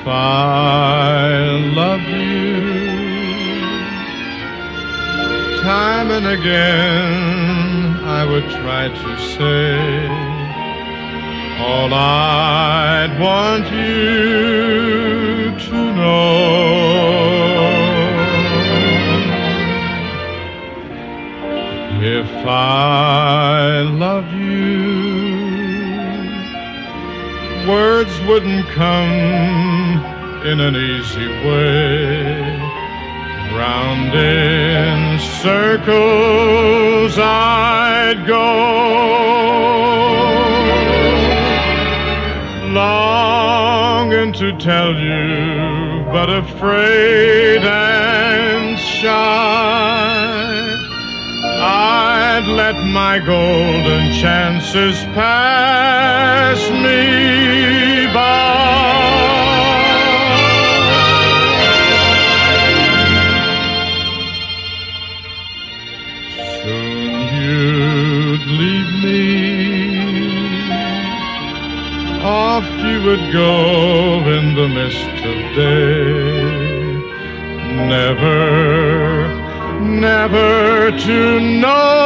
I love you, time and again I would try to say all I'd want you to know. If I love you, words wouldn't come in an easy way. Round in circles I'd go, longing to tell you, but afraid and shy. I'd let my golden chances pass me by. Soon you'd leave me, off you would go in the mist of day, never to know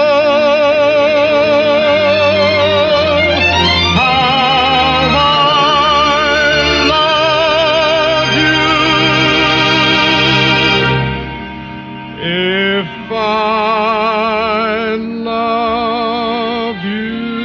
how I love you. If I love you.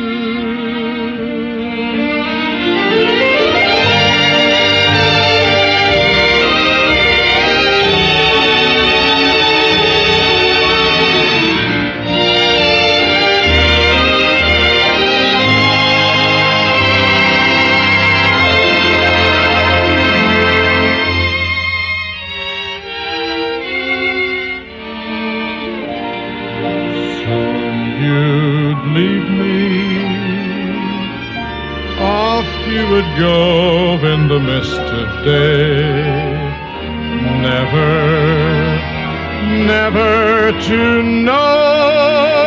You'd leave me, off you would go in the mist of day, never to know